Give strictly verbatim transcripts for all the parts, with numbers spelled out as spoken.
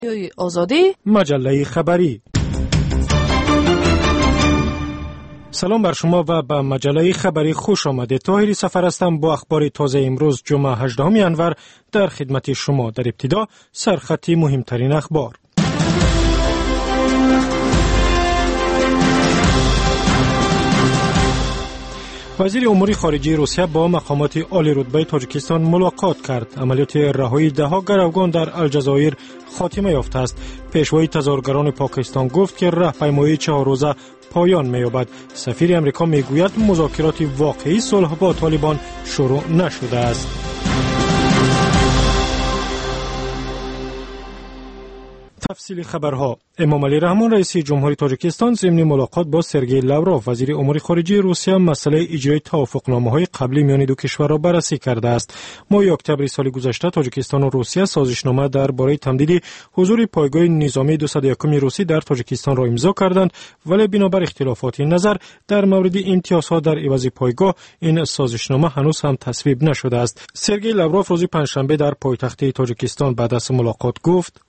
آزادی مجله خبری. سلام بر شما و به مجله خبری خوش آمدید. طاهری سفر هستم با اخبار تازه امروز جمعه هجدهم انور در خدمت شما. در ابتدا سرخطی مهمترین اخبار. وزیر امور خارجه روسیه با مقامات عالی رتبه تاجیکستان ملاقات کرد. عملیات رهایی دهها گروگان در الجزایر خاتمه یافته است. پیشوای تظاهرگران پاکستان گفت که راهپیمایی چهار روزه پایان می‌یابد. سفیر امریکا میگوید مذاکرات واقعی صلح با طالبان شروع نشده است. تفصیل خبرها. امام علی رحمان رئیس جمهوری تاجیکستان ضمن ملاقات با سرگئی لاوروف وزیر امور خارجه روسیه مسئله اجرای توافقنامه‌های قبلی میان دو کشور را بررسی کرده است. ماه اکتبر سال گذشته تاجیکستان و روسیه سازشنامه درباره تمدید حضور پایگاه نظامی دویست و یک روسی در تاجیکستان را امضا کردند، ولی بنابر اختلافات نظر در مورد امتیازها در عوض پایگاه این سازشنامه هنوز هم تصویب نشده است. سرگئی لاوروف روز پنجشنبه در پایتخت تاجیکستان بعد از ملاقات گفت: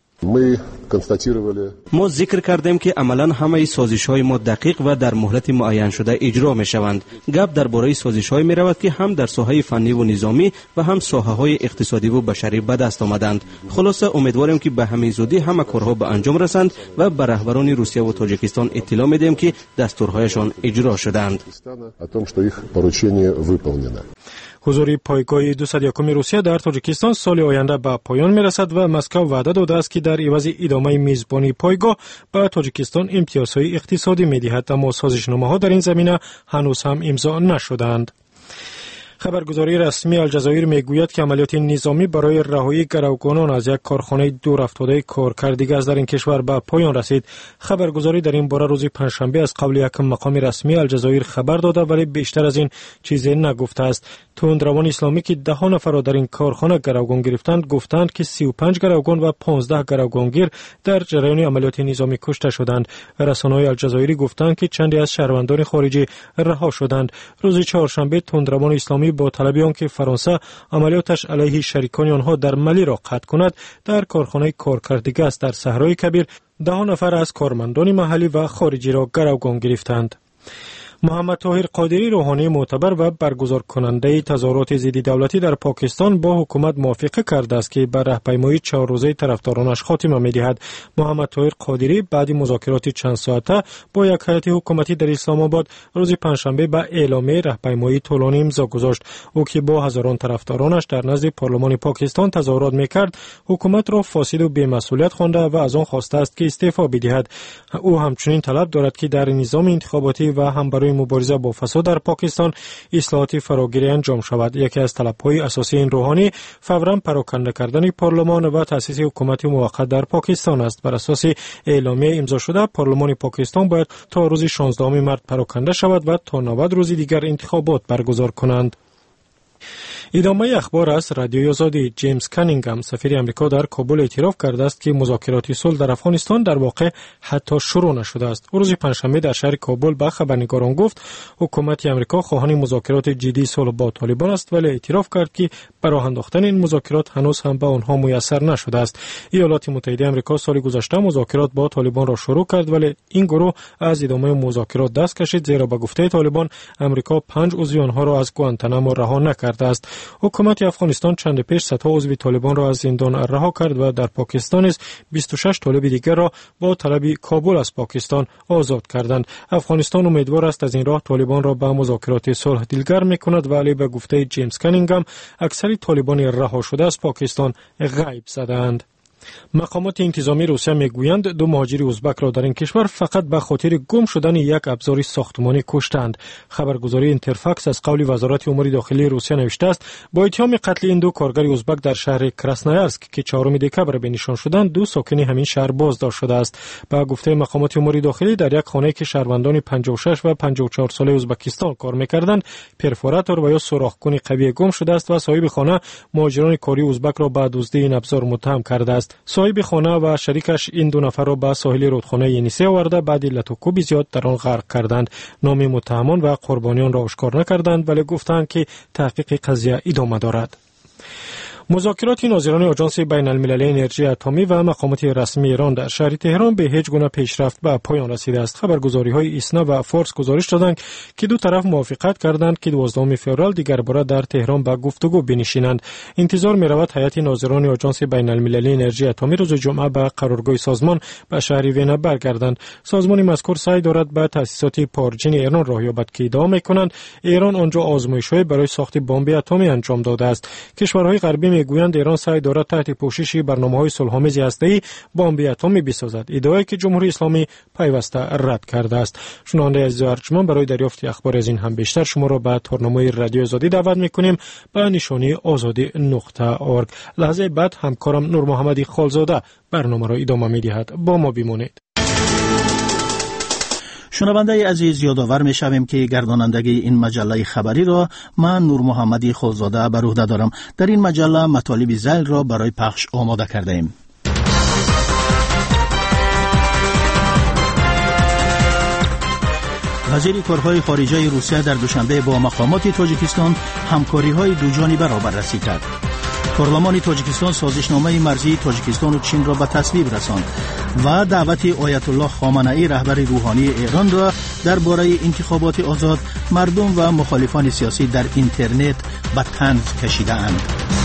ما ذکر کردیم که عملاً همه سازش‌های ما دقیق و در مهلت معین شده اجرا می‌شوند. گپ درباره سازش‌های می‌رود که هم در ساحه فنی و نظامی و هم ساحه‌های اقتصادی و بشری به دست آمدند. خلاصه امیدواریم که به همین زودی همه کارها به انجام رسند و به رهبران روسیه و تاجیکستان اطلاع می‌دهیم که دستورهایشان اجرا شدند. حضور پایگاه دویست و یک روسیه در تاجیکستان سال آینده به پایان می‌رسد و مسکو وعده داده است که در عوض ادامه میزبانی پایگاه به تاجیکستان امتیازهای اقتصادی می‌دهد، اما سازشنامه‌ها در این زمینه هنوز هم امضا نشدند. خبرگزاری رسمی الجزایر میگوید که عملیات نظامی برای رهایی گروگانان از یک کارخانه دور افتاده کارکردی گاز در این کشور به پایان رسید. خبرگزاری در این باره روز پنجشنبه از قول یک مقام رسمی الجزایر خبر داده، ولی بیشتر از این چیزی نگفته است. تندروان اسلامی که ده نفر را در این کارخانه گروگان گرفتند گفتند که سی و پنج گروگان و پانزده گروگانگیر در جریان عملیات نظامی کشته شدند. رسانه‌های الجزایری گفتند که چندی از شهروندان خارجی رها شدند. روز چهارشنبه تندروان اسلامی با طلب آنکه فرانسه عملیاتش علیه شریکان آنها در ملی را قطع کند در کارخانه کارکردی گاز در صحرای کبیر ده نفر از کارمندان محلی و خارجی را گروگان گرفتند. محمد طاهر قادری روحانی معتبر و برگزار کننده تظاهرات ضد دولتی در پاکستان با حکومت موافقه کرده است که بر راهپیمایی چهار روزه طرفدارانش خاتمه می‌دهد. محمد طاهر قادری بعد مذاکرات چند ساعته با یک هیئت حکومتی در اسلام آباد روز پنجشنبه به اعلامیه راهپیمایی طولانی امضا گذاشت. او که با هزاران طرفدارانش در نزد پارلمان پاکستان تظاهرات می‌کرد، حکومت را فاسد و بی‌مسئولیت خوانده و از آن خواسته است که استعفا بدهد. او همچنین طلب دارد که در نظام انتخاباتی و هم برای مبارزه با فساد در پاکستان اصلاحات فراگیری انجام شود. یکی از طلب‌های اساسی این روحانی فوراً پراکنده کردن پارلمان و تأسیس حکومت موقت در پاکستان است. بر اساس اعلامیه امضا شده پارلمان پاکستان باید تا روز شانزدهم مارس پراکنده شود و تا نود روز دیگر انتخابات برگزار کنند. ادامه اخبار است. رادیوی آزادی. جیمز کانینگهام سفیر امریکا در کابل اعتراف کرده است که مذاکرات صلح در افغانستان در واقع حتی شروع نشده است. روز پنجشنبه در شهر کابل به خبرنگاران گفت حکومت امریکا خواهان مذاکرات جدی صلح با طالبان است، ولی اعتراف کرد که برای انداختن این مذاکرات هنوز هم به آنها میسر نشده است. ایالات متحده آمریکا سال گذشته مذاکرات با طالبان را شروع کرد، ولی این گروه از ادامه مذاکرات دست کشید، زیرا به گفته طالبان امریکا پنج عضو آنها را از گوانتانامو رها نکرده است. حکومت افغانستان چند پیش صدها عضو طالبان را از زندان رها کرد و در پاکستان نیز بیست و شش طالب دیگر را با طلب کابل از پاکستان آزاد کردند. افغانستان امیدوار است از این راه طالبان را به مذاکرات صلح دلگرم می‌کند، ولی به گفته جیمز کانینگهام اکثر طالبان رها شده از پاکستان غیب زدند. مقامات انتظامی روسیه میگویند دو مهاجر ازبک را در این کشور فقط به خاطر گم شدن یک ابزار ساختمانی کشتند. خبرگزاری اینترفاکس از قول وزارت امور داخلی روسیه نوشته است با اتهام قتل این دو کارگر ازبک در شهر کراسنایارسک که چهارم دکبر به نشان شدند دو ساکن همین شهر بازداشت شده است. با گفته مقامات امور داخلی در یک خانه که شهروندان پنجاه و شش و پنجاه و چهار ساله ازبکستان کار میکردند پرفوراتور و یا سوراخ‌کن قوی گم شده است و صاحب خانه مهاجران کاری ازبک را به دزدی این ابزار متهم کرده است. صاحب خانه و شریکش این دو نفر را به ساحل رودخانه ینیسه آورده بعد علت و کوب زیاد در آن غرق کردند. نام متهمان و قربانیان را آشکار نکردند، ولی گفتند که تحقیق قضیه ادامه دارد. مذاکرات ناظران آژانس بین المللی انرژی اتمی و مقامات رسمی ایران در شهر تهران به هیچ گونه پیشرفت به پایان رسیده است. خبرگزاری‌های ایسنا و فارس گزارش دادند که دو طرف موافقت کردند که دوازدهم فوریه دیگر باره در تهران به گفتگو بنشینند. انتظار می‌رود هیئت ناظران آژانس بین المللی انرژی اتمی روز جمعه به قرارگاه سازمان به شهر وین برگردند. سازمان مذکور سعی دارد به تأسیسات پارچین ایران راه یابد که ادعا می‌کنند ایران آنجا آزمایش‌های برای ساخت بمب اتمی انجام داده است. کشورهای غربی میگویند ایران سعی دارد تحت پوشش برنامه‌های صلح‌آمیز هسته‌ای بمب اتمی بسازد، ادعایی که جمهوری اسلامی پیوسته رد کرده است. شنونده عزیز و ارجمند، برای دریافت اخبار از این هم بیشتر شما را به تارنامه رادیو آزادی دعوت می‌کنیم به نشانی آزادی نقطه اورگ. لحظه بعد همکارم نور محمدی خالزاده برنامه را ادامه می‌دهد. با ما بمانید. شنونده عزیز، یادآور می‌شویم که گردانندگی این مجله خبری را من نور محمدی خالزاده بر عهده دارم. در این مجله مطالب ذیل را برای پخش آماده کرده ایم. وزیر کارهای خارجه روسیه در دوشنبه با مقامات تاجیکستان همکاری‌های دوجانبه را بررسی کرد. پارلمان تاجیکستان سازشنامه مرزی تاجیکستان و چین را به تصویب رساند و دعوت آیت الله خامنه‌ای رهبر روحانی ایران را درباره انتخابات آزاد مردم و مخالفان سیاسی در اینترنت به طنز کشیده‌اند.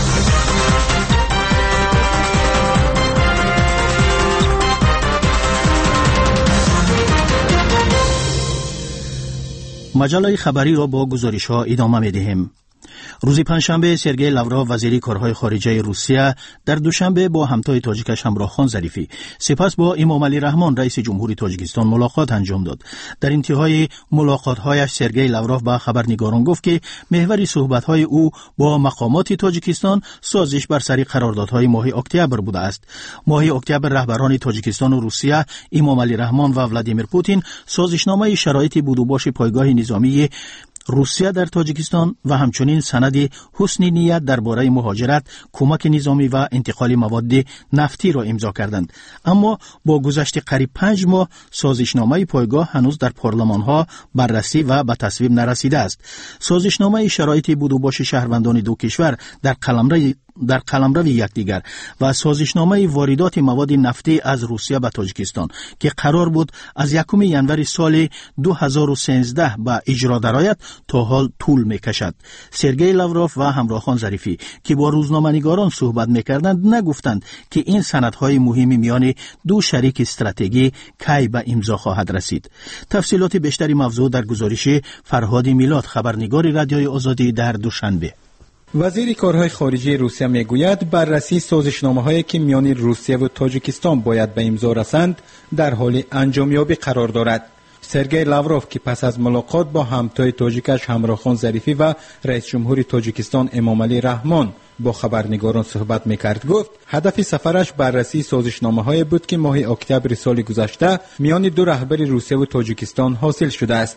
مجله خبری را با گزارش‌ها ادامه می‌دهیم. روز پنجشنبه سرگئی لاوروف وزیر کارهای خارجه روسیه در دوشنبه با همتای تاجیکش همراه خان ظریفی سپس با امام علی رحمان رئیس جمهوری تاجیکستان ملاقات انجام داد. در انتهای ملاقات‌هایش سرگئی لاوروف با خبرنگاران گفت که محور صحبت‌های او با مقامات تاجیکستان سازش بر سر قراردادهای ماه اکتبر بوده است. ماه اکتبر رهبران تاجیکستان و روسیه، امام علی رحمان و ولادیمیر پوتین سازشنامه شرایط بود و باش پایگاه نظامی روسیه در تاجیکستان و همچنین سند حسن نیت درباره مهاجرت، کمک نظامی و انتقال مواد نفتی را امضا کردند. اما با گذشت قریب پنج ماه سازشنامه پایگاه هنوز در پارلمان‌ها بررسی و به تصویب نرسیده است. سازشنامه شرایط بود و باش شهروندان دو کشور در قلمرو در قلمرو یکدیگر و سازشنامه واردات مواد نفتی از روسیه به تاجیکستان که قرار بود از یکم ژانویه سال دو هزار و سیزده به اجرا درآید تا حال طول می‌کشد. سرگئی لاوروف و همراهان ظریفی که با روزنامه‌نگاران صحبت می‌کردند نگفتند که این سندهای مهمی میان دو شریک استراتژی کی به امضا خواهد رسید. تفصیلات بیشتری موضوع در گزارش فرهاد میلاد، خبرنگار رادیوی آزادی در دوشنبه. وزیر کارهای خارجه روسیه میگوید بررسی سازشنامه‌هایی که میان روسیه و تاجیکستان باید به امضا رسند در حال انجامیابی قرار دارد. سرگئی لاوروف که پس از ملاقات با همتای تاجیکش همراه خان ظریفی و رئیس جمهوری تاجیکستان امام علی رحمان با خبرنگاران صحبت میکرد گفت هدف سفرش بررسی سازشنامه‌های بود که ماه اکتبر سال گذشته میان دو رهبر روسیه و تاجیکستان حاصل شده است.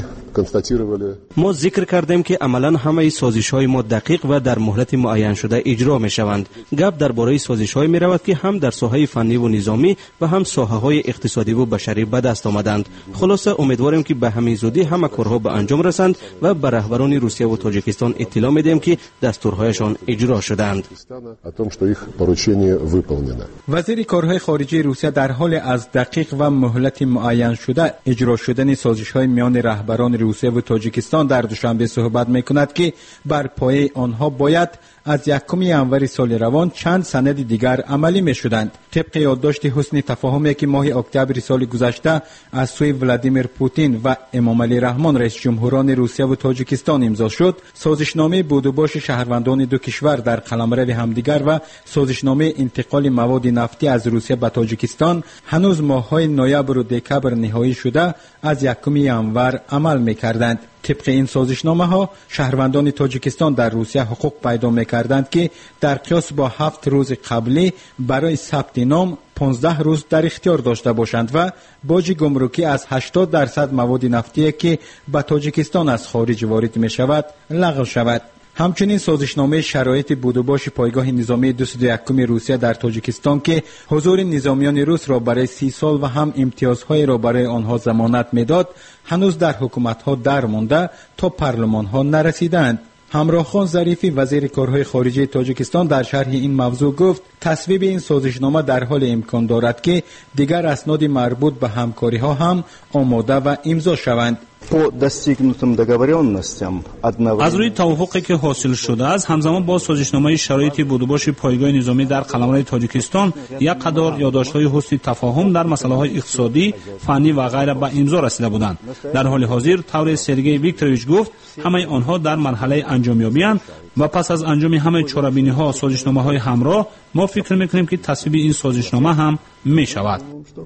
ما ذکر کردیم که عملاً همه سازش‌های ما دقیق و در مهلت معین شده اجرا می‌شوند. گپ درباره سازش‌های می‌رود که هم در ساحه فنی و نظامی و هم ساحه‌های اقتصادی و بشری به دست آمدند. خلاصه امیدواریم که به همین زودی همه کارها به انجام رسند و به رهبران روسیه و تاجیکستان اطلاع می‌دهیم که دستورهایشان اجرا شدند. وزیر کارهای خارجه روسیه در حال از دقیق و مهلت معین شده اجرا شدن سازش‌های میان رهبران روسیه و تاجیکستان در دوشنبه صحبت می‌کند که بر پایه آنها باید از یکم ژانویه سال روان چند سند دیگر عملی می‌شدند. طبق یادداشت حسن تفاهمی که ماه اکتبر سال گذشته از سوی ولادیمیر پوتین و امام علی رحمان رئیس جمهوران روسیه و تاجیکستان امضا شد، سازشنامه بود و باش شهروندان دو کشور در قلمرو همدیگر و سازشنامه انتقال مواد نفتی از روسیه به تاجیکستان هنوز ماه‌های نوامبر و دکمبر نهایی شده از یکم ژانویه عمل می‌کردند. طبق این سازشنامه ها شهروندان تاجیکستان در روسیه حقوق پیدا می‌کردند که در قیاس با هفت روز قبلی برای ثبت نام پانزده روز در اختیار داشته باشند و باج گمرکی از هشتاد درصد مواد نفتی که به تاجیکستان از خارج وارد می‌شود لغو شود. همچنین سازشنامه شرایط بود و باش پایگاه نظامی دویست و یکم روسیه در تاجیکستان که حضور نظامیان روس را برای سی سال و هم امتیازهای را برای آنها ضمانت میداد هنوز در حکومت‌ها در مانده تا پارلمان‌ها نرسیدند. همراهخان ظریفی وزیر کارهای خارجه تاجیکستان در شرح این موضوع گفت تصویب این سازشنامه در حال امکان دارد که دیگر اسناد مربوط به همکاری ها هم آماده و امضا شوند. از روی توافقی که حاصل شده است همزمان با سازشنامه شرایط بودوباش پایگاه نظامی در قلمرو تاجیکستان یک قطار یادداشت‌های حسن تفاهم در مسائل اقتصادی، فنی و غیره به امضا رسیده بودند. در حال حاضر طور سرگئی ویکتوروویچ گفت همه آنها در مرحله انجامیابی اند و پس از انجام همه چاره‌بینی‌ها سازشنامه‌های همراه ما فکر می‌کنیم که تصویب این سازشنامه هم می‌شود.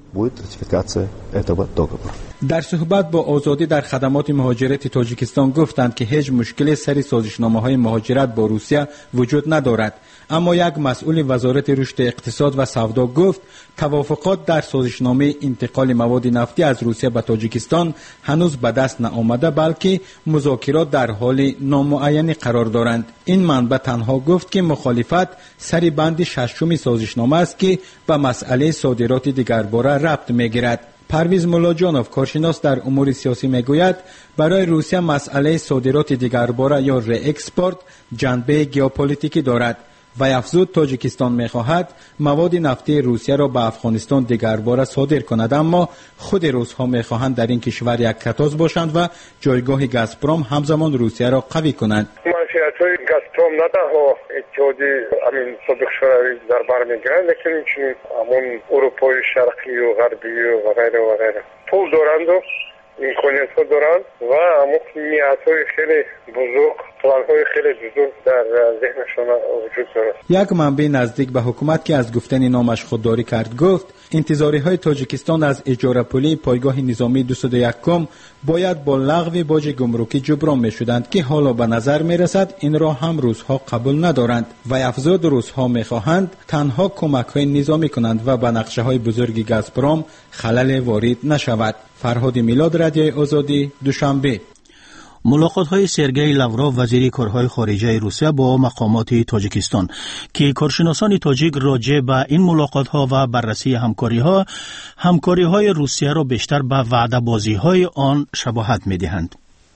در صحبت با آزادی در خدمات مهاجرت تاجیکستان گفتند که هیچ مشکلی سر سازشنامه‌های مهاجرت با روسیه وجود ندارد، اما یک مسئول وزارت رشد اقتصاد و سودا گفت توافقات در سازشنامه انتقال مواد نفتی از روسیه به تاجیکستان هنوز به دست نآمده بلکه مذاکرات در حال نامعینی قرار دارند. این منبع تنها گفت که مخالفت سری بند ششم سازشنامه است که به مسئله صادرات دیگرباره ربط می‌گیرد. پرویز ملاجانوف کارشناس در امور سیاسی میگوید برای روسیه مسئله صادرات دیگرباره یا ری اکسپورت جنبه ژئوپلیتیکی دارد و افزود تاجیکستان میخواهد مواد نفتی روسیه را به افغانستان دیگرباره صادر کند، اما خود روس‌ها میخواهند در این کشور یک کتاز باشند و جایگاه گازپروم همزمان روسیه را قوی کنند. منفعت‌های گازپروم نه تنها اتحادیه امین صادق شوروی در بر میگیرند، لیکن همچنین همون اروپای شرقی و غربی و غیره و غیره پول دارند و امکانیت ها دارند و همون نیت‌های خیلی بزرگ، پلان‌های خیلی بزرگ در ذهنشان وجود دارد. یک منبع نزدیک به حکومت که از گفتن نامش خودداری کرد گفت انتظاری‌های تاجیکستان از اجاره پولی پایگاه نظامی دویست و یک باید با لغو باج گمرکی جبران می‌شدند که حالا به نظر می‌رسد این را هم روس‌ها قبول ندارند و افزود روس‌ها می‌خواهند تنها کمک‌های نظامی کنند و به نقشه‌های بزرگ گازپروم خلل وارد نشود. فرهاد میلاد، رادیوی آزادی، دوشنبه. ملاقات‌های سرگئی لاوروف وزیر کارهای خارجه روسیه با مقامات تاجیکستان که کارشناسان تاجیک راجع به این ملاقات‌ها و بررسی همکاری‌ها همکاری‌های روسیه را بیشتر به وعده بازی‌های آن شباهت می‌دهند.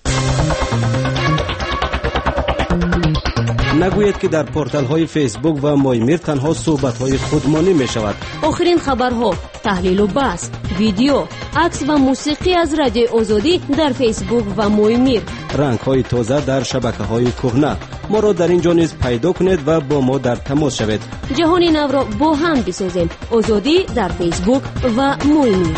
نگوید که در پورتال های فیسبوک و مایمیر تنها صحبت های خودمانی می شود. آخرین خبرها، تحلیل و بحث، ویدیو، عکس و موسیقی از رادیو آزادی در فیسبوک و مایمیر. رنگ های تازه در شبکه های کهنه. ما را در اینجا نیز پیدا کنید و با ما در تماس شوید. جهان نو را با هم بسازیم. آزادی در فیسبوک و مایمیر.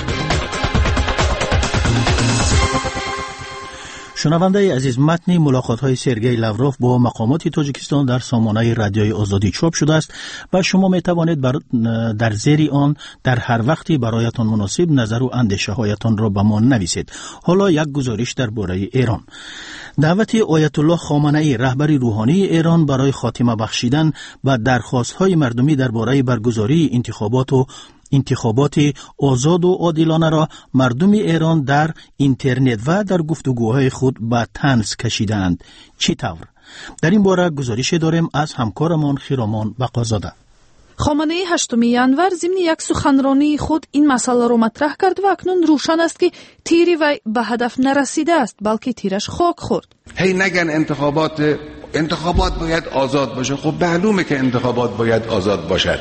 شنونده عزیز، متن ملاقات‌های سرگئی لاوروف با مقامات تاجیکستان در سامانه رادیوی آزادی چاپ شده است و شما می توانید در زیر آن در هر وقتی برایتان مناسب نظر و اندیشه‌هایتان را به ما نویسید. حالا یک گزارش درباره ایران. دعوت آیت الله خامنه‌ای رهبر روحانی ایران برای خاتمه بخشیدن و درخواست‌های مردمی درباره برگزاری انتخابات و انتخابات آزاد و عادلانه را مردم ایران در اینترنت و در گفتگوهای خود به طنز کشیدند. چی طور؟ در این باره گزارش داریم از همکارمان خیرامان بقازاده. خامنه‌ای هشتم январ ضمن یک سخنرانی خود این مسئله را مطرح کرد و اکنون روشن است که تیری وی به هدف نرسیده است بلکه تیرش خاک خورد. هی نگن انتخابات انتخابات باید آزاد باشه. خب معلومه که انتخابات باید آزاد باشد.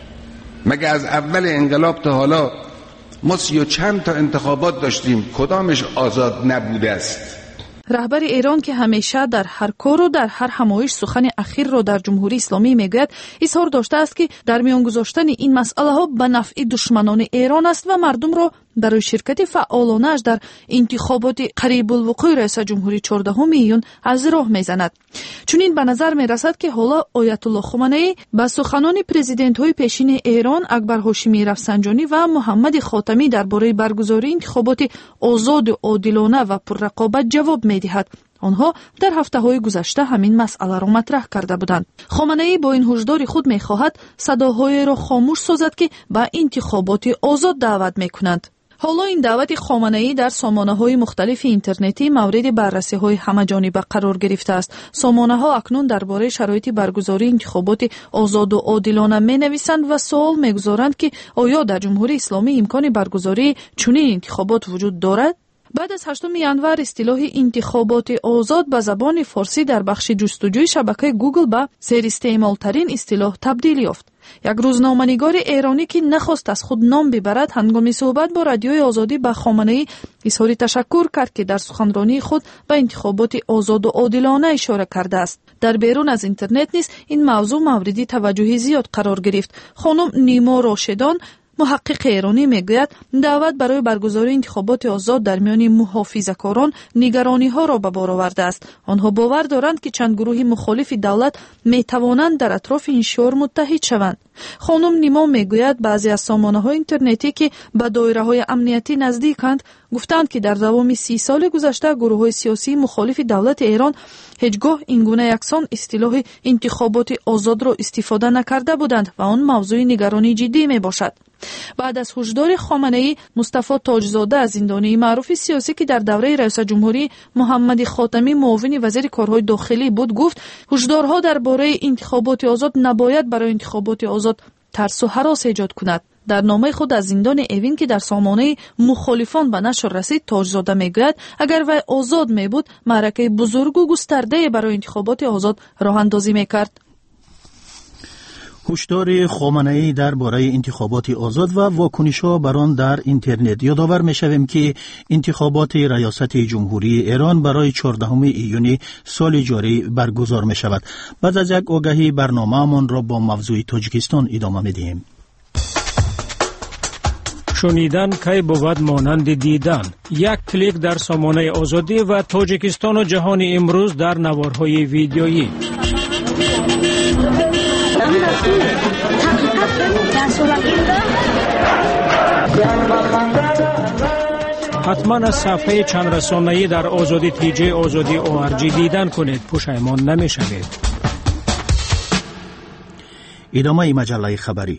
مگه از اول انقلاب تا حالا ما سی و چند تا انتخابات داشتیم، کدامش آزاد نبوده است؟ رهبر ایران که همیشه در هر کار و در هر همایش سخن اخیر را در جمهوری اسلامی میگوید، اظهار داشته است که در میان گذاشتن این مسئله ها به نفع دشمنان ایران است و مردم را برای شرکت فعالانه در انتخابات قریب الوقوع رئیس جمهوری چهاردهم ایون از راه میزند. چنین به نظر می رسد که حالا آیت الله خامنه‌ای با سخنان پرزیدنت های پیشین ایران اکبر هاشمی رفسنجانی و محمد خاتمی درباره برگزاری انتخابات آزاد و عادلانه و پررقابت جواب می دهد. آنها در هفته‌های گذشته همین مسئله را مطرح کرده بودند. خامنه‌ای با این هشدار خود می‌خواهد صداهای را خاموش سازد که به انتخابات آزاد دعوت می‌کنند. حالا این دعوت خامنه‌ای در سامانه‌های مختلف اینترنتی مورد بررسی‌های همه‌جانبه قرار گرفته است. سامانه‌ها اکنون درباره شرایط برگزاری انتخابات آزاد و عادلانه می‌نویسند و سوال می‌گذارند که آیا در جمهوری اسلامی امکان برگزاری چنین انتخابات وجود دارد؟ بعد از هشتم январ اصطلاح انتخابات آزاد به زبان فارسی در بخش جستجوی شبکه گوگل به زیراستعمال‌ترین اصطلاح تبدیل یافت. یک روزنامه‌نگار ایرانی که نخواست از خود نام ببرد هنگام صحبت با رادیوی آزادی به خامنه‌ای اظهار تشکر کرد که در سخنرانی خود به انتخابات آزاد و عادلانه اشاره کرده است. در بیرون از اینترنت نیز این موضوع مورد توجه زیاد قرار گرفت. خانم نیما راشدان محقق ایرانی میگوید دعوت برای برگزاری انتخابات آزاد در میان محافظه‌کاران نگرانی ها را به بار آورده است. آنها باور دارند که چند گروه مخالف دولت می توانند در اطراف این شعار متحد شوند. خانم نیما میگوید بعضی از سامانه‌های اینترنتی که به دایره‌های امنیتی نزدیکند گفتند که در دوام سی سال گذشته گروه‌های سیاسی مخالف دولت ایران هیچگاه اینگونه یکسان اصطلاح انتخابات آزاد را استفاده نکرده بودند و آن موضوع نگرانی جدی می باشد. بعد از هشدار خامنه‌ای، مصطفی تاجزاده از زندانی معروف سیاسی که در دوره رئیس جمهوری محمد خاتمی معاون وزیر کارهای داخلی بود گفت هشدارها درباره انتخابات آزاد نباید برای انتخابات آزاد ترس و هراس ایجاد کند. در نامه خود از زندان اوین که در سامانه مخالفان به نشر رسید تاجزاده میگوید اگر وی آزاد می بود معرکه بزرگ و گسترده برای انتخابات آزاد راه اندازی میکرد. هشدار خامنه‌ای درباره انتخابات آزاد و واکنش‌ها بر آن در اینترنت. یادآور می‌شویم که انتخابات ریاست جمهوری ایران برای چهاردهم ایون سال جاری برگزار می‌شود. بعد از یک آگهی برنامه‌مان را با موضوع تاجیکستان ادامه می‌دهیم. شنیدن کی بود مانند دیدن. یک کلیک در سامانه آزادی و تاجیکستان و جهان امروز در نوارهای ویدیویی. حتما از صفحه چند رسانه‌ای در آزادی تیجی آزادی او ار جی دیدن کنید، پشیمان نمی‌شوید. ادامه مجله خبری.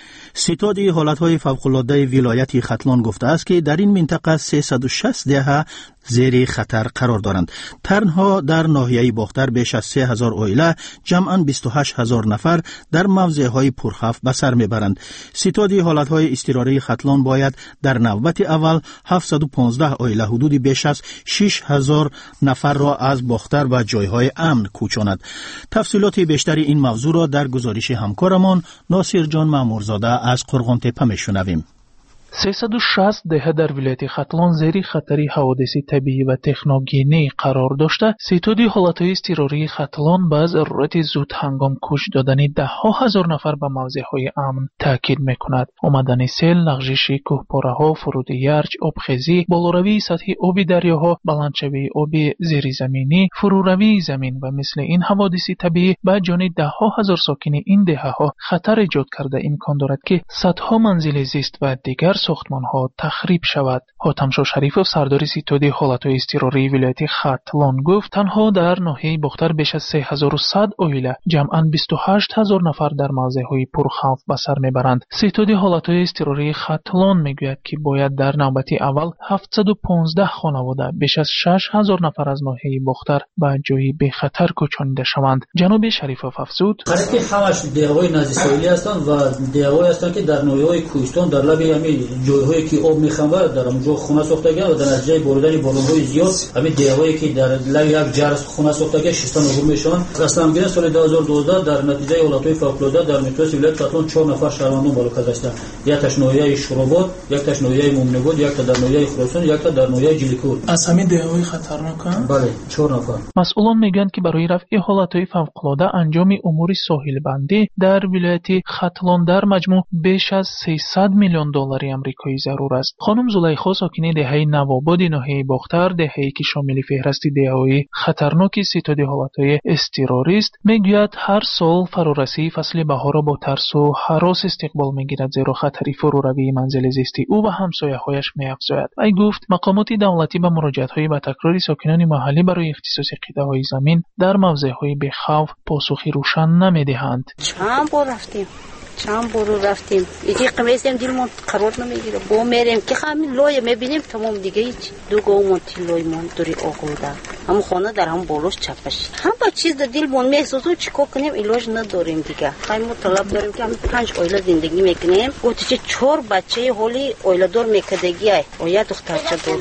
ستاد حالتهای فوق‌العاده ولایت ختلان گفته است که در این منطقه سیصد و شصت دهه زیر خطر قرار دارند. تنها در ناحیه باختر بیش از سه هزار عائله جمعاً بیست و هشت هزار نفر در موضع‌های پرخوف به سر میبرند. ستاد حالتهای اضطراری ختلان باید در نوبت اول هفتصد و پانزده عائله حدود بیش از شش هزار نفر را از باختر و جایهای امن کوچاند. تفصیلات بیشتر این موضوع را در گزارش همکارمان ناصر جان مامورزاده از قرغن‌تپه میشنویم. سیصد و شصت دهه در ولایت ختلان زیر خطر حوادث طبیعی و تکنوگینی قرار داشته. ستاد حالتهای اضطراری ختلان به ضرورت زود هنگام کش دادن ده ها هزار نفر به موضعهای امن تاکید میکند. آمدن سیل، لغزش کوهپاره‌ها، فرود یرچ، آبخیزی، بالاروی سطح آب دریاها، بلندشوی آب زیرزمینی، فروروی زمین و مثل این حوادث طبیعی به جان ده ها هزار ساکن این دهه‌ها خطر ایجاد کرده امکان دارد که صدها منزل زیست و دیگر ساختمان‌ها تخریب شود. حاتمشاه شریفov سردار ستاد حالتهای اضطراری ولایت ختلان گفت تنها در ناحیه باختر بیش از سه هزار و صد عائله جمعاً بیست و هشت هزار نفر در موضع‌های پرخوف به سر میبرند. ستاد حالتهای اضطراری ختلان میگوید که باید در نوبت اول هفتصد و پانزده خانواده بیش از شش هزار نفر از ناحیه باختر به جای بی خطر کوچانیده شوند. جناب شریفov افزود که همش دیه‌های نزدیک هستند و دیه‌های هستند که در ناحیه‌های کوهستان در لبه همین جایهایی که آب میخوره در اونجا خونه ساختگی و در نتیجه بریدن باران‌های زیاد همین دیه‌هایی که در لای یک جرس خونه ساختگی شستان عبور میشن. رسما میگن سال دو هزار و دوازده در نتیجه حالتهای فوق‌العاده در متروپولیس ولایت ختلان چهار نفر شهروندان مالک هستند. یک تاش ناحیه شوراباد، یک تاش ناحیه مومن‌آباد، یک تا در ناحیه خراسان، یک تا در ناحیه جلیکور. از همین دیه‌های خطرناک بله چهار نفر. مسئولان میگن که برای رفع حالتهای فوق‌العاده انجام امور ساحل بندی در ولایت ختلان در مجموع بیش از سیصد میلیون دلار آمریکایی ضرور است. خانم زلیخا ساکن دهه نوآباد ناحیه باختر، دهه‌ای که شامل فهرست دهه‌های خطرناک ستاد حالتهای اضطراری است، میگوید هر سال فرارسی فصل بهار را با ترس و هراس استقبال میگیرد زیرا خطری فروروی منزل زیستی او و همسایه‌هایش می‌افزاید. وی گفت مقامات دولتی به مراجعت‌های با تکراری ساکنان محلی برای اختصاص قطعه‌های زمین در موضع‌های بی‌خوف پاسخی روشن نمی‌دهند. چند بار رفتیم چند بار رفتیم یکی قمیصم دیلمون قرار نمیگیره با میریم که همین لایه میبینیم تمام دیگه هیچ دو گامون تیلایمون دوری آقوده هم خانه در هم بالاش چپش هم با چیز در دیلمون میسوزو چیکار کنیم علاج نداریم دیگه. همین طلب داریم که هم پنج عائله زندگی میکنیم گفت چه چهار بچه حالی عائله دار میکدگی ای و یا دخترچه دارم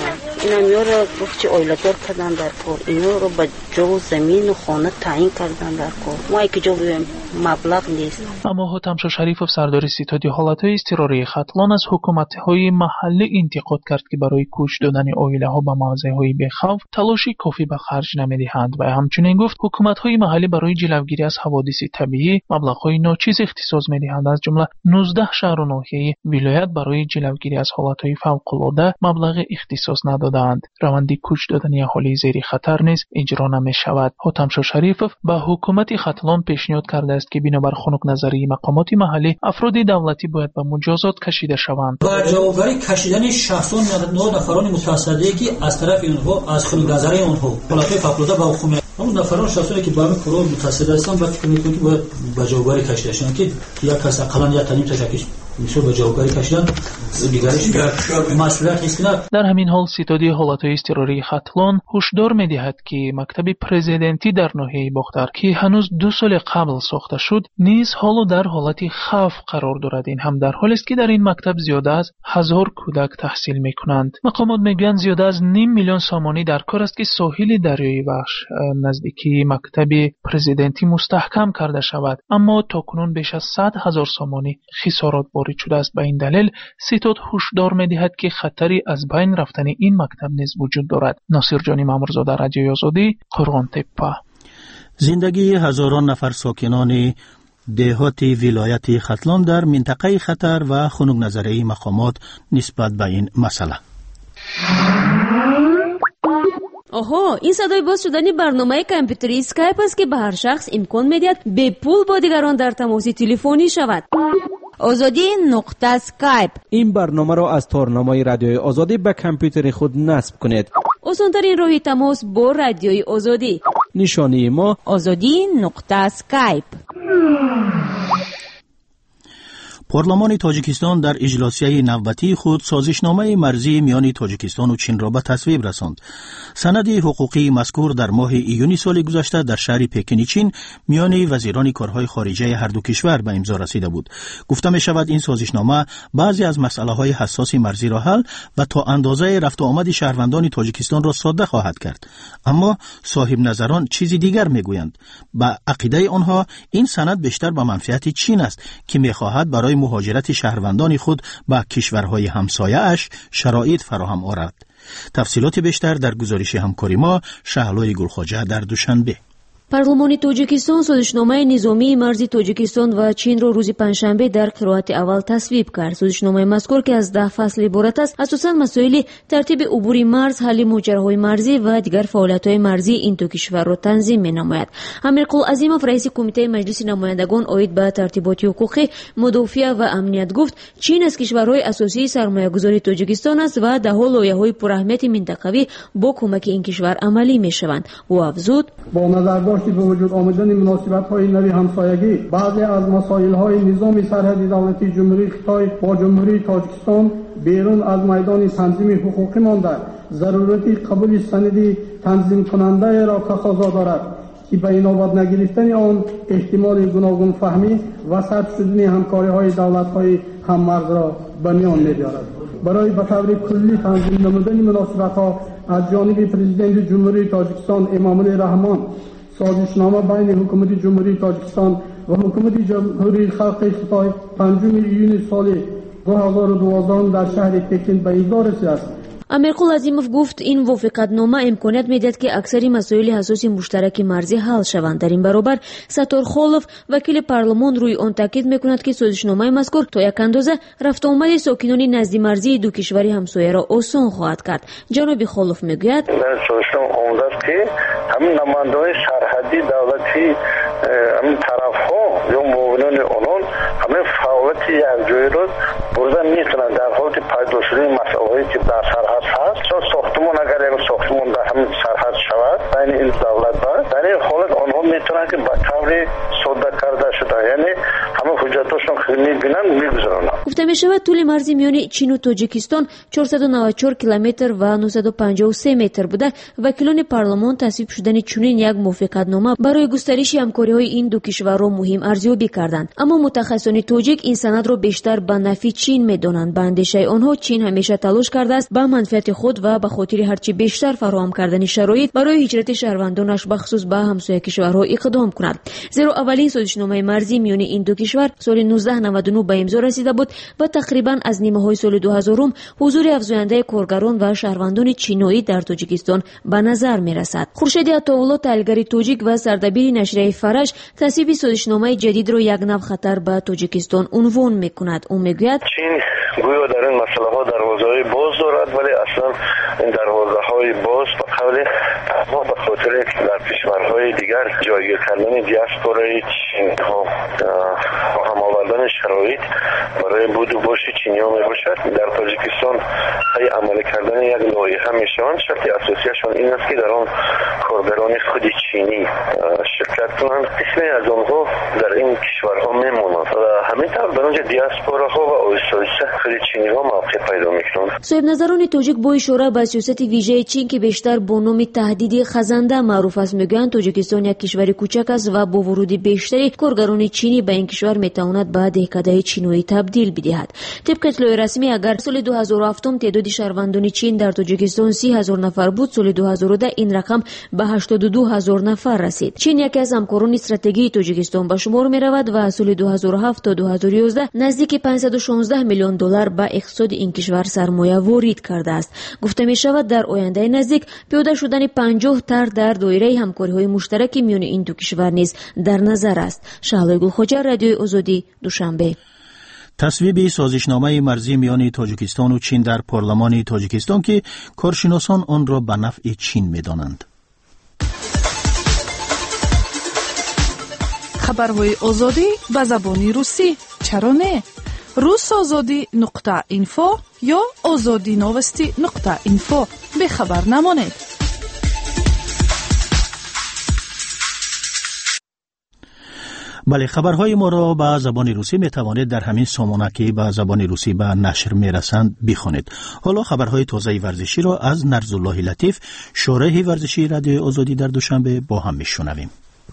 اینا میاره گفت چه اویلادار کردن در کار، اینا رو با جو زمین و خانه تعیین کردن در کار. ما یک جا بیم مبلغ نیست. اما هوتمشا شریفов سردار ستاد حالتهای اضطراری ختلان از حکومت‌های محلی انتقاد کرد که برای کوچ دادن اویله‌ها به موضع‌های بی‌خوف تلاشی کافی به خرج نمی‌دهند و همچنین گفت حکومت‌های محلی برای جلوگیری از حوادث طبیعی مبلغ‌های ناچیز اختصاص می‌دهند. از جمله نوزده شهر و ناحیه ولایت برای جلوگیری از حالتهای فوق‌العاده مبلغ اختصاص ندادند. روند کوچ دادن اهالی زیر خطر نیز اجرا نمی‌شود. هوتمشا شریفов به حکومت ختلان پیشنهاد کرده است که بنابر خنک نظری مقامات محلی افراد دولتی باید به مجازات کشیده شوند. با جوابی کشیدن شخصان نه نفران متصدی که از طرف اونها از خنک نظری اونها حالتهای فوق‌العاده با حکومت همون نفران شخصانی که با همین کارو متصدی هستند باید فکر کنید که باید با جوابی کشیده شوند که یک کس اقلا یا تنیم تشکیل میشه با جوابی کشیدن دیگرش مسئولیت نیست. در همین حال ستادی حالتهای اضطراری ختلان هشدار می‌دهد که مکتب پرزیدنتی در ناحیه باختر که هنوز دو سال قبل ساخته شد نیز حالا در حالت خوف قرار دارد. این هم در حالی است که در این مکتب زیاده از هزار کودک تحصیل می‌کنند. مقامات میگویند زیاده از نیم میلیون سامانی در کار است که ساحل دریای وحش نزدیکی مکتب پرزیدنتی مستحکم کرده شود، اما تاکنون بیش از صد هزار سامانی خسارات وارد شده است. به این دلیل ستاد هشدار می‌دهد که خطری از بین رفتن این مکتب نیز وجود دارد. ناصر جانی مامورزاده، رادیوی آزادی، قرغان تپه. زندگی هزاران نفر ساکنان دهات ولایت ختلان در منطقه خطر و خنک نظری مقامات نسبت به این مسئله. آها، این صدای باز شدن برنامه کامپیوتری اسکایپ است که به هر شخص امکان می‌دهد به پول با دیگران در تماس تلفنی شود. آزادی نقطه اسکایپ. این برنامه را از تارنامه رادیوی آزادی به کامپیوتر خود نصب کنید. آسان‌ترین راه تماس با رادیوی آزادی. نشانی ما آزادی نقطه اسکایپ. پارلمان تاجیکستان در اجلاسیه نوبتی خود سازشنامه مرزی میان تاجیکستان و چین را به تصویب رساند. سند حقوقی مذکور در ماه ایونی سال گذشته در شهر پکن چین میان وزیران کارهای خارجه هر دو کشور به امضا رسیده بود. گفته می شود این سازشنامه بعضی از مسائل های حساس مرزی را حل و تا اندازه رفت و آمد شهروندان تاجیکستان را ساده خواهد کرد. اما صاحب نظران چیزی دیگر می گویند. به عقیده آنها این سند بیشتر به منفعت چین است که می خواهد برای مهاجرت شهروندان خود به کشورهای همسایه اش شرایط فراهم آورد. تفصیلات بیشتر در گزارش همکاری ما شهلای گلخواجه در دوشنبه. پارلمان تاجیکستان سازشنامه نظامی مرزی تاجیکستان و چین را روز پنجشنبه در قرائت اول تصویب کرد. سازشنامه مذکور که از ده فصل عبارت است، اساساً مسائل ترتیب عبور مرز، حل ماجراهای مرزی و دیگر فعالیت‌های مرزی این دو کشور را تنظیم می‌نماید. امیرقل عظیمов رئیس کمیته مجلس نمایندگان عاید به ترتیبات حقوقی، مدافع و امنیت گفت چین از کشورهای اساسی سرمایه‌گذاری تاجیکستان است و ده‌ها لایحه‌های پراهمیت منطقوی با کمک این کشور عملی می‌شوند. او افزود: با نظر به وجود آمدن مناسبت‌های نوی همسایگی، بعضی از مسائل‌های نظام سرحدی دولتی جمهوری خیتای با جمهوری تاجیکستان بیرون از میدان تنظیم حقوقی مانده، ضرورتی قبول سندی تنظیم کننده را تقاضا دارد که به نوبت نگرفتن آن احتمال گوناگون فهمی و سطح شدن همکاری‌های دولت‌های هممرز را به میان می‌آورد. برای به طور کلی تنظیم نمودن مناسبت‌ها از جانب پرزیدنت جمهوری تاجیکستان امامعلی رحمان سازشنامه بین حکومت جمهوری تاجیکستان و حکومت جمهوری خلق خیتای پنجم ایون سال دو هزار و دوازده در شهر پکن به امضا رسیده است. امیرقل عظیمов گفت این موافقتنامه امکانیت میدهد که اکثری مسائل حساس مشترک مرزی حل شوند. در این برابر ستار خالف وکیل پارلمان روی آن تاکید میکند که سازشنامه مذکور تا یک اندازه رفت آمد ساکنان نزد مرزی دو کشوری همسایه را آسان خواهد کرد. جناب خالف میگوید در سازشنامه آمده که همین نماینده‌های سرحدی دولتی همین طرف‌ها یا معاونان آنان همه فعالیت یک جایی را برده میتونن در حالت پیدا شدن مسائلی که در سرحد هست. چون ساختمان اگر یک ساختمان در همین سرحد شود بین این دولت ها، در این حالت آنها میتونن که به طور ساده کرده شده، یعنی همه حجت عملیاتاشون که میبینن میگذرانن. گفته می شود طول مرزی میان چین و تاجیکستان چهارصد و نود و چهار کیلومتر و نهصد و پنجاه و سه متر بوده. وکیلان پارلمان تصویب شدن چنین یک موافقتنامه برای گسترش همکاری‌های این دو کشورها مهم ارزیابی کردند. اما متخصصان تاجیک این سند را بیشتر به نفع چین می‌دانند. به اندیشه آنها چین همیشه تلاش کرده است به منفعت خود و به خاطر هرچی بیشتر فراهم کردن شرایط برای هجرت شهروندانش بخصوص به همسایه کشورها اقدام کند. زیرا اولین سازشنامه مرزی میان این دو کشور سال نوزده نود و نه به امضا رسیده بود و تقریبا از نیمه‌های سال دو هزار حضور افزاینده کارگران و شهروندان چینی در تاجیکستان به نظر می‌رسد. خورشید عطاالله تحلیلگر تاجیک و سردبیر نشریه فرش تصویب سازشنامه جدید را یک نوع خطر به تاجیکستان عنوان می‌کند. او میگوید چین گویا در این مسئله‌ها دروازه‌های باز دارد، ولی اصلا این دروازه‌های باز به قول ما به خاطر در کشورهای دیگر جایگیر کردن دیاسپورای چین ها هم آوردن شرایط برای بود و باش چینی‌ها میباشد. در تاجیکستان های عمل کردن یک لایحه میشوند. شرط اساسیشان این است که در آن کارگران خود چینی شرکت کنند. قسمی از آنها در این کشورها میمونند و همینطور در آنجا دیاسپوراها و آیسایسه خود چینی‌ها موقع پیدا میکنند. صاحب نظران تاجیک با اشاره به سیاست ویژه چین که بیشتر با نام تهدید خزنده معروف است میگویند تاجیکستان یک کشور کوچک است و با ورود بیشتری کارگران چینی به این کشور میتواند به دهکده چینی تبدیل بدهد. طبق اطلاع رسمی اگر سال دو هزار و هفت تعداد شهروندان چین در تاجیکستان سی هزار نفر بود، سال دو هزار و ده این رقم به هشتاد و دو هزار نفر رسید. چین یکی از همکاران استراتژیکی تاجیکستان به شمار میرود و از سال دو هزار و هفت تا دو هزار و یازده نزدیک پانصد و شانزده میلیون دلار به اقتصاد این کشور سرمایه وارد کرده است. گفته می شود در آینده نزدیک پیاده شدن پنجاه طرح در دایره همکاری‌های مشترک میان این دو کشور نیز در نظر است. شهلا گلخوجه، رادیوی آزادی، دوشنبه. تصویب سازشنامه مرزی میان تاجیکستان و چین در پارلمان تاجیکستان که کارشناسان آن را به نفع چین می‌دانند. خبرهای آزادی به زبان روسی چرا نه؟ روس آزادی نقطه اینفو یا آزادی نوستی نقطه اینفو. به خبر نمانید. بله، خبرهای ما را به زبان روسی می توانید در همین سامانه که به زبان روسی به نشر می رسند بخوانید. حالا خبرهای تازه ورزشی را از نرزالله لطیف، شارح ورزشی رادیو آزادی در دوشنبه با هم می شنویم.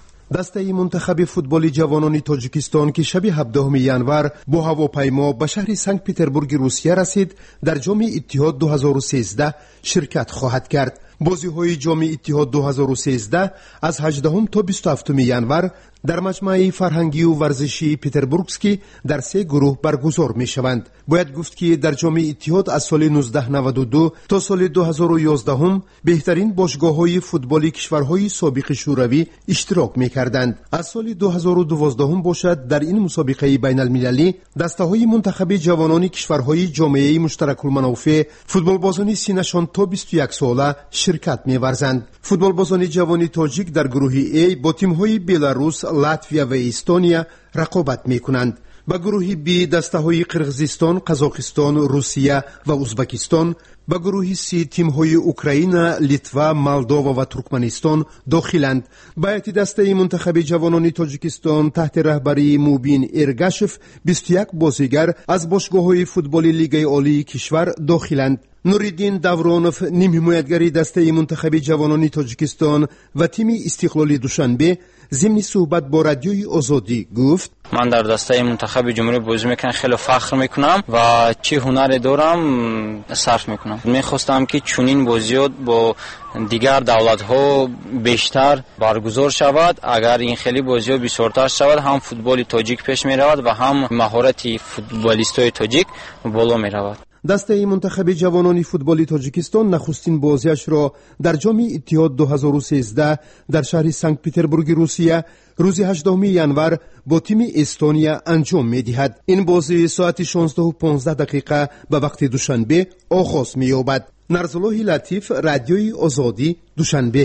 دسته منتخب فوتبال جوانان تاجیکستان که شب هفدهم ژانویه با هواپیما به شهر سنت پترزبورگ روسیه رسید، در جام اتحاد دو هزار و سیزده شرکت خواهد کرد. بازی‌های جام اتحاد دو هزار و سیزده از هجدهم تا بیست و هفتم ژانویه در مجمع فرهنگی و ورزشی پترزبورگسکی در سه گروه برگزار می‌شوند. باید گفت که در جام اتحاد از سال نوزده نود و دو تا سال دو هزار و یازده بهترین باشگاه‌های فوتبال کشورهای سابق شوروی اشتراک می‌کردند. از سال دو هزار و دوازده باشد در این مسابقه بین‌المللی دسته‌های منتخب جوانان کشورهای جامعه مشترک المنافع فوتبال بازان سینه‌شان تا بیست و یک ساله شرکت می‌ورزند. فوتبال بازان جوان تاجیک در گروه ای با تیم‌های بلاروس، لاتویا و استونیا رقابت می‌کنند. با گروه بی دسته‌های قرغیزستان، قزاقستان، روسیه و ازبکستان، با گروه سی تیم‌های اوکراین، لیتوا، مولداوا و ترکمنستان داخلند. باید دسته منتخب جوانان تاجیکستان تحت رهبری موبین ارگاشف بیست و یک بازیگر از باشگاه‌های فوتبال لیگ عالی کشور داخلند. نوریدین دورانوف، نیم حمایتگری دسته منتخب جوانان تاجیکستان و تیم استقلالی دوشنبه، ضمن صحبت با رادیوی آزادی گفت: من در دسته منتخب جمهوری بازی میکنم، خیلی فخر میکنم و چه هنر دارم صرف میکنم. میخواستم که چنین بازیات با دیگر دولت ها بیشتر برگزار شود. اگر این خیلی بازی ها بسیارتر شود، هم فوتبال تاجیک پیش میرود و هم مهارت فوتبالیستای تاجیک بالا میرود. دسته منتخب جوانان فوتبال تاجیکستان نخستین بازیش را در جام اتحاد دو هزار و سیزده در شهر سنت پترزبورگ روسیه روز هجدهم ژانویه با تیم استونیا انجام می‌دهد. این بازی ساعت شانزده و پانزده دقیقه به وقت دوشنبه آغاز می‌یابد. نرزالله لطیف، رادیوی آزادی، دوشنبه.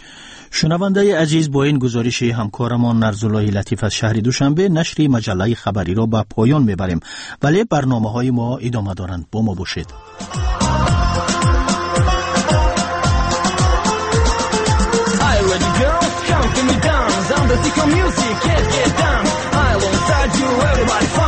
شنونده عزیز، با این گزارش همکارمان نرزالله لطیف از شهر دوشنبه نشر مجله خبری را به پایان میبریم، ولی برنامه‌های ما ادامه دارند. با ما باشید. Music, get, get down. I alongside you, everybody.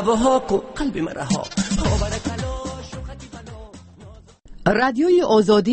شبها کو قلب مرا ها. رادیوی آزادی